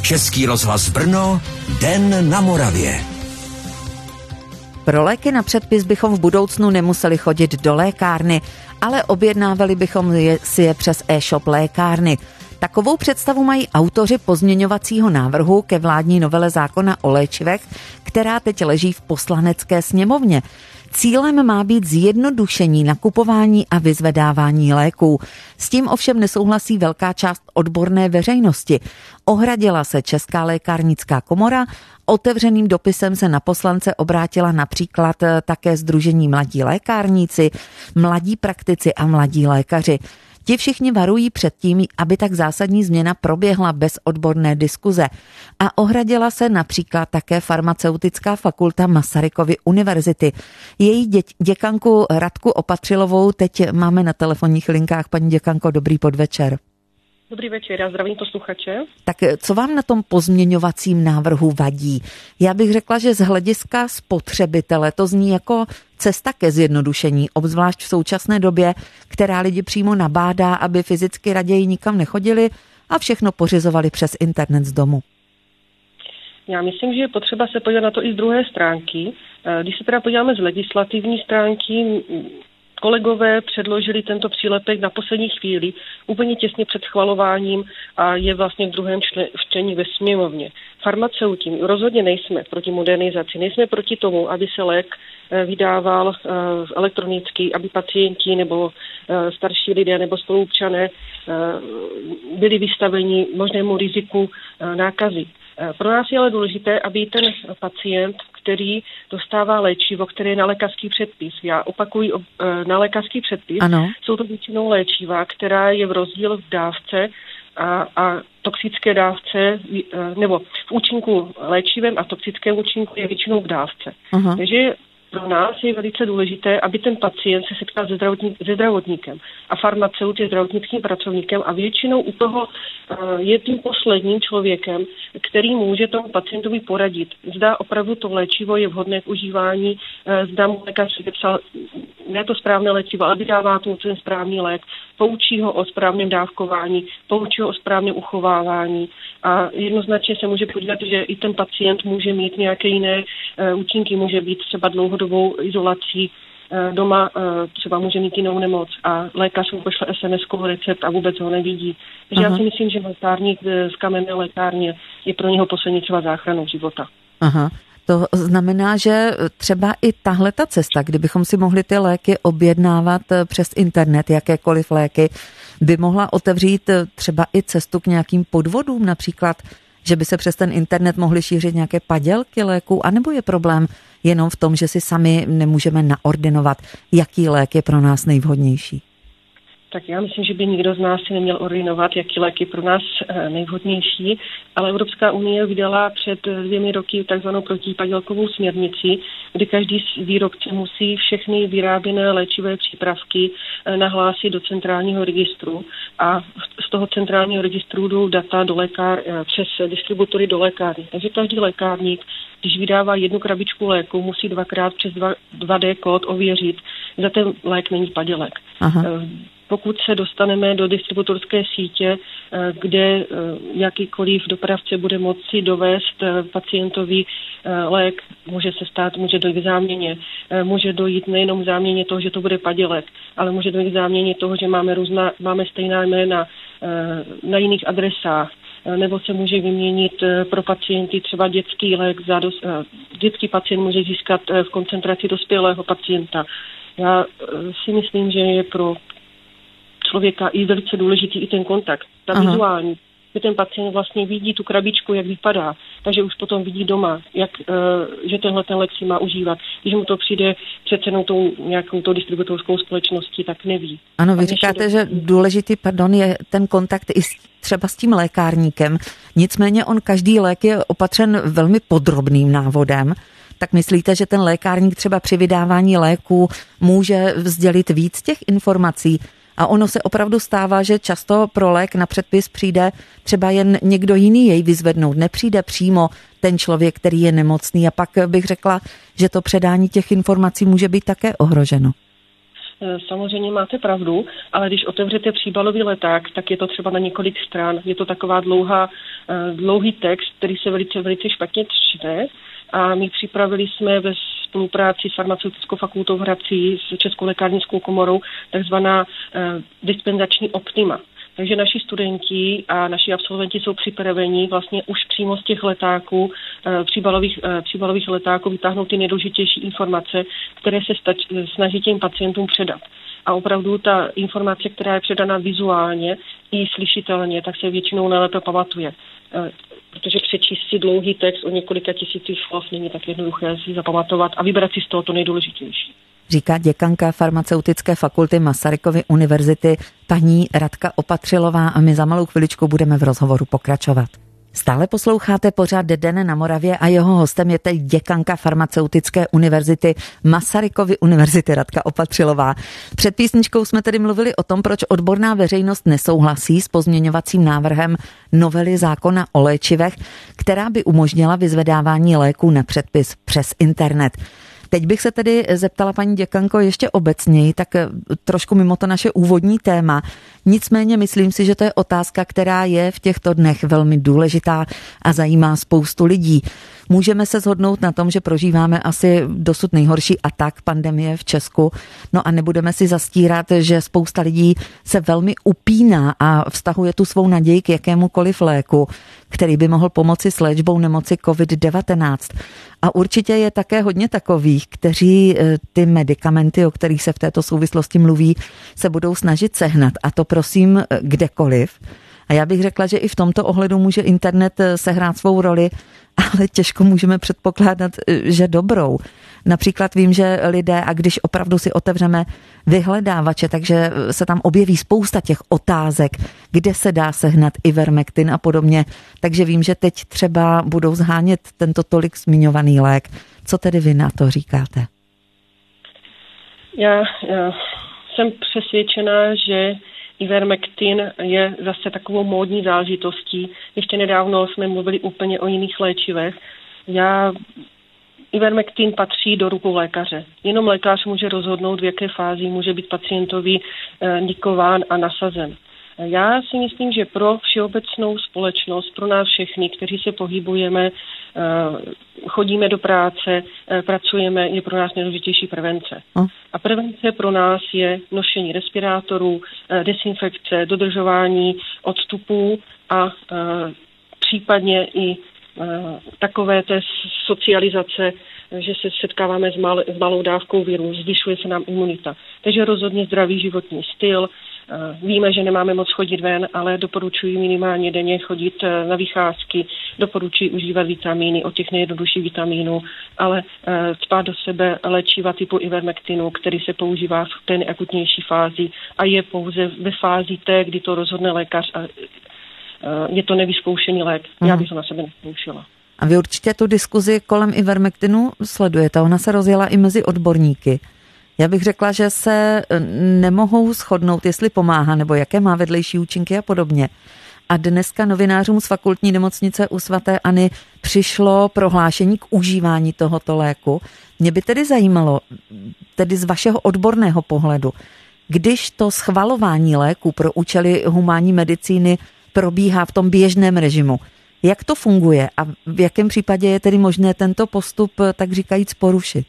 Český rozhlas Brno, Den na Moravě. Pro léky na předpis bychom v budoucnu nemuseli chodit do lékárny, ale objednávali bychom si je přes e-shop lékárny. Takovou představu mají autoři pozměňovacího návrhu ke vládní novele zákona o léčivech, která teď leží v Poslanecké sněmovně. Cílem má být zjednodušení nakupování a vyzvedávání léků. S tím ovšem nesouhlasí velká část odborné veřejnosti. Ohradila se Česká lékárnická komora, otevřeným dopisem se na poslance obrátila například také Sdružení Mladí lékárníci, Mladí praktici a Mladí lékaři. Ti všichni varují před tím, aby tak zásadní změna proběhla bez odborné diskuze. A ohradila se například také Farmaceutická fakulta Masarykovy univerzity. Její děkanku Radku Opatřilovou teď máme na telefonních linkách. Paní děkanko, dobrý podvečer. Dobrý večer, já zdravím posluchače. Tak co vám na tom pozměňovacím návrhu vadí? Já bych řekla, že z hlediska spotřebitele to zní jako cesta ke zjednodušení, obzvlášť v současné době, která lidi přímo nabádá, aby fyzicky raději nikam nechodili a všechno pořizovali přes internet z domu. Já myslím, že je potřeba se podívat na to i z druhé stránky. Když se teda podíváme z legislativní stránky, kolegové předložili tento přílepek na poslední chvíli, úplně těsně před schvalováním a je vlastně v druhém čtení ve sněmovně. Farmaceuti rozhodně nejsme proti modernizaci, nejsme proti tomu, aby se lék vydával elektronicky, aby pacienti nebo starší lidé nebo spoluobčané byli vystaveni možnému riziku nákazy. Pro nás je ale důležité, aby ten pacient, který dostává léčivo, které je na lékařský předpis. Já opakuji na lékařský předpis. Ano. Jsou to většinou léčiva, která je v rozdíl v dávce a toxické dávce, nebo v účinku léčivém a toxickém účinku je většinou v dávce. Aha. Takže pro nás je velice důležité, aby ten pacient se setkal se zdravotníkem. A farmaceut je zdravotnickým pracovníkem a většinou u toho je tím posledním člověkem, který může tomu pacientovi poradit. Zda opravdu to léčivo je vhodné k užívání, zda mu lékař vypsal ne to správné léčivo, ale vydává tomu ten správný lék, poučí ho o správném dávkování, poučí ho o správném uchovávání a jednoznačně se může podívat, že i ten pacient může mít nějaké jiné účinky, může být třeba dlouhodobou izolací doma, třeba může mít jinou nemoc a lékař mu pošle SMS-kový recept a vůbec ho nevidí. Takže já si myslím, že lékárník z kamenné lékárně je pro něho poslední třeba záchranou života. Aha. To znamená, že třeba i tahle ta cesta, kdybychom si mohli ty léky objednávat přes internet, jakékoliv léky, by mohla otevřít třeba i cestu k nějakým podvodům, například, že by se přes ten internet mohly šířit nějaké padělky léků, anebo je problém jenom v tom, že si sami nemůžeme naordinovat, jaký lék je pro nás nejvhodnější? Tak já myslím, že by nikdo z nás si neměl ordinovat, jaký lék je pro nás nejvhodnější, ale Evropská unie vydala před 2 roky takzvanou protipadělkovou směrnici, kdy každý výrobce musí všechny vyráběné léčivé přípravky nahlásit do centrálního registru a z toho centrálního registru jdou data do přes distributory do lékárny. Takže každý lékárník, když vydává jednu krabičku léku, musí 2x přes 2D kód ověřit, zda ten lék není padělek. Aha. Pokud se dostaneme do distributorské sítě, kde jakýkoliv dopravce bude moci dovést pacientovi lék, může dojít k záměně. Může dojít nejenom k záměně toho, že to bude padělek, ale může dojít k záměně toho, že máme stejná jména na jiných adresách. Nebo se může vyměnit pro pacienty třeba dětský lék, dětský pacient může získat v koncentraci dospělého pacienta. Já si myslím, že je pro člověka i velice důležitý i ten kontakt, ta vizuální, že ten pacient vlastně vidí tu krabičku, jak vypadá, takže už potom vidí doma, že tenhle ten lék si má užívat. Když mu to přijde před cenou nějakou distributorskou společností, tak neví. Ano, vy říkáte, že důležitý, je ten kontakt i třeba s tím lékárníkem. Nicméně každý lék je opatřen velmi podrobným návodem. Tak myslíte, že ten lékárník třeba při vydávání léků může sdělit víc těch informací? A ono se opravdu stává, že často pro lék na předpis přijde třeba jen někdo jiný jej vyzvednout. Nepřijde přímo ten člověk, který je nemocný. A pak bych řekla, že to předání těch informací může být také ohroženo. samozřejmě máte pravdu, ale když otevřete příbalový leták, tak je to třeba na několik stran. Je to taková dlouhý text, který se velice špatně čte. A my připravili jsme ve spolupráci s farmaceutickou fakultou v Hradci s Českou lékárnickou komorou takzvaná dispenzační optima. Takže naši studenti a naši absolventi jsou připraveni vlastně už přímo z těch letáků, příbalových letáků vytáhnout ty nejdůležitější informace, které se snaží těm pacientům předat. A opravdu ta informace, která je předána vizuálně i slyšitelně, tak se většinou nejlépe pamatuje. Protože přečíst si dlouhý text o několika tisících slov není tak jednoduché si zapamatovat a vybrat si z toho to nejdůležitější. Říká děkanka farmaceutické fakulty Masarykovy univerzity paní Radka Opatřilová a my za malou chviličku budeme v rozhovoru pokračovat. Stále posloucháte pořad Den na Moravě a jeho hostem je teď děkanka farmaceutické univerzity Masarykovy univerzity Radka Opatřilová. Před písničkou jsme tedy mluvili o tom, proč odborná veřejnost nesouhlasí s pozměňovacím návrhem novely zákona o léčivech, která by umožnila vyzvedávání léků na předpis přes internet. Teď bych se tedy zeptala paní děkanko ještě obecněji, tak trošku mimo to naše úvodní téma. Nicméně myslím si, že to je otázka, která je v těchto dnech velmi důležitá a zajímá spoustu lidí. Můžeme se shodnout na tom, že prožíváme asi dosud nejhorší atak pandemie v Česku. No a nebudeme si zastírat, že spousta lidí se velmi upíná a vztahuje tu svou naději k jakémukoliv léku, který by mohl pomoci s léčbou nemoci COVID-19. A určitě je také hodně takových, kteří ty medikamenty, o kterých se v této souvislosti mluví, se budou snažit sehnat. A to prosím kdekoliv. A já bych řekla, že i v tomto ohledu může internet sehrát svou roli, ale těžko můžeme předpokládat, že dobrou. Například vím, že lidé, a když opravdu si otevřeme vyhledávače, takže se tam objeví spousta těch otázek, kde se dá sehnat Ivermectin a podobně. Takže vím, že teď třeba budou zhánět tento tolik zmiňovaný lék. Co tedy vy na to říkáte? Já jsem přesvědčená, že Ivermectin je zase takovou módní záležitostí. Ještě nedávno jsme mluvili úplně o jiných léčivech. Ivermectin patří do rukou lékaře. Jenom lékař může rozhodnout, v jaké fázi může být pacientovi indikován a nasazen. Já si myslím, že pro všeobecnou společnost, pro nás všechny, kteří se pohybujeme, chodíme do práce, pracujeme, je pro nás nejdůležitější prevence. A prevence pro nás je nošení respirátorů, dezinfekce, dodržování odstupů a případně i takové té socializace, že se setkáváme s malou dávkou viru, zvyšuje se nám imunita. Takže rozhodně zdravý životní styl. Víme, že nemáme moc chodit ven, ale doporučuji minimálně denně chodit na vycházky, doporučuji užívat vitamíny, od těch nejjednodušších vitamínů, ale cpát do sebe léčiva typu Ivermectinu, který se používá v té nejakutnější fázi a je pouze ve fázi té, kdy to rozhodne lékař a je to nevyzkoušený lék. Já bych to na sebe nezkoušela. A vy určitě tu diskuzi kolem Ivermectinu sledujete. Ona se rozjela i mezi odborníky. Já bych řekla, že se nemohou shodnout, jestli pomáhá, nebo jaké má vedlejší účinky a podobně. A dneska novinářům z fakultní nemocnice u sv. Anny přišlo prohlášení k užívání tohoto léku. Mě by tedy zajímalo, tedy z vašeho odborného pohledu, když to schvalování léku pro účely humánní medicíny probíhá v tom běžném režimu, jak to funguje a v jakém případě je tedy možné tento postup, tak říkajíc, porušit?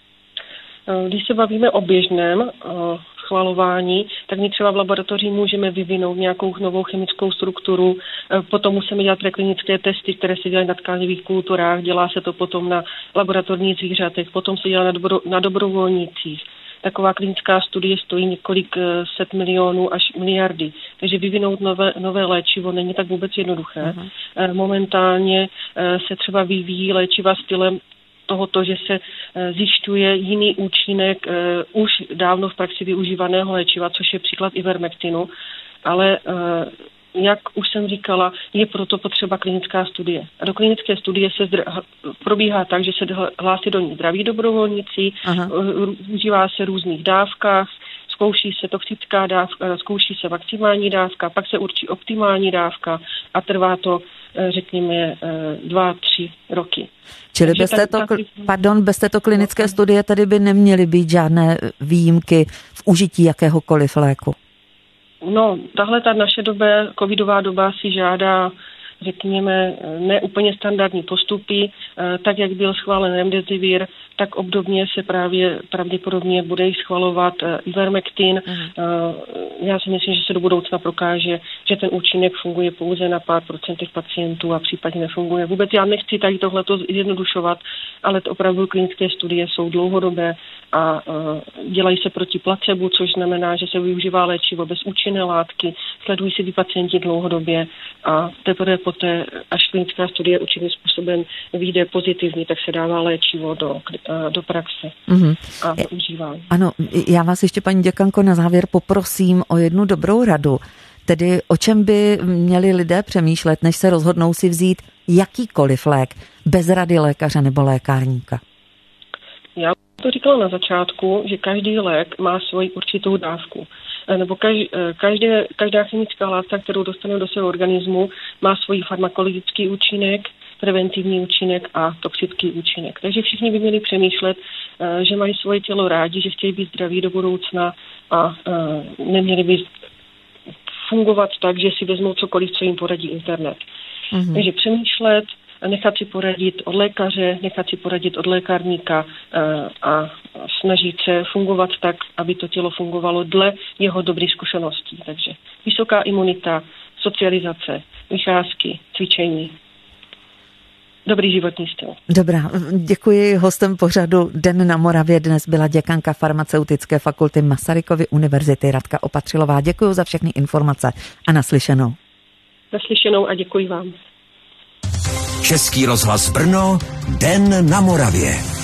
Když se bavíme o běžném schvalování, tak my třeba v laboratoři můžeme vyvinout nějakou novou chemickou strukturu, potom musíme dělat preklinické testy, které se dělají na tkáňových kulturách, dělá se to potom na laboratorních zvířatech, potom se dělá na dobrovolnících. Taková klinická studie stojí několik set milionů až miliardy. Takže vyvinout nové léčivo není tak vůbec jednoduché. Momentálně se třeba vyvíjí léčiva stylem tohoto, že se zjišťuje jiný účinek už dávno v praxi využívaného léčiva, což je příklad Ivermectinu, ale jak už jsem říkala, je proto potřeba klinická studie. A do klinické studie se probíhá tak, že se hlásí do ní zdraví dobrovolníci, užívá se v různých dávkách, zkouší se toxická dávka, zkouší se maximální dávka, pak se určí optimální dávka a trvá to, řekněme, 2-3 roky. Čili bez této klinické studie tady by neměly být žádné výjimky v užití jakéhokoliv léku? No, tahle ta naše covidová doba si žádá, řekněme, neúplně standardní postupy, tak jak byl schválen Remdesivir, tak obdobně se pravděpodobně bude schvalovat Ivermectin. Já si myslím, že se do budoucna prokáže, že ten účinek funguje pouze na pár procentech pacientů a případně nefunguje. Vůbec já nechci tady tohleto zjednodušovat, ale to opravdu klinické studie jsou dlouhodobé a dělají se proti placebu, což znamená, že se využívá léčivo bez účinné látky, sledují si ty pacienti dlouhodobě a teprve poté, až klinická studie určitým způsobem vyjde pozitivní, tak se dává léčivo do praxe a do užívání. Ano, já vás ještě, paní děkanko, na závěr poprosím o jednu dobrou radu. Tedy o čem by měli lidé přemýšlet, než se rozhodnou si vzít jakýkoliv lék bez rady lékaře nebo lékárníka? Já to říkala na začátku, že každý lék má svoji určitou dávku. Nebo každá chemická látka, kterou dostaneme do svého organismu, má svůj farmakologický účinek, preventivní účinek a toxický účinek. Takže všichni by měli přemýšlet, že mají svoje tělo rádi, že chtějí být zdraví do budoucna a neměli by fungovat tak, že si vezmou cokoliv, co jim poradí internet. Takže přemýšlet, nechat si poradit od lékaře, nechat si poradit od lékárníka a snažit se fungovat tak, aby to tělo fungovalo dle jeho dobrých zkušeností. Takže vysoká imunita, socializace, vycházky, cvičení, dobrý životní styl. Dobrá, děkuji. Hostem pořadu Den na Moravě dnes byla děkanka Farmaceutické fakulty Masarykovy univerzity Radka Opatřilová. Děkuji za všechny informace a naslyšenou. Naslyšenou a děkuji vám. Český rozhlas Brno, Den na Moravě.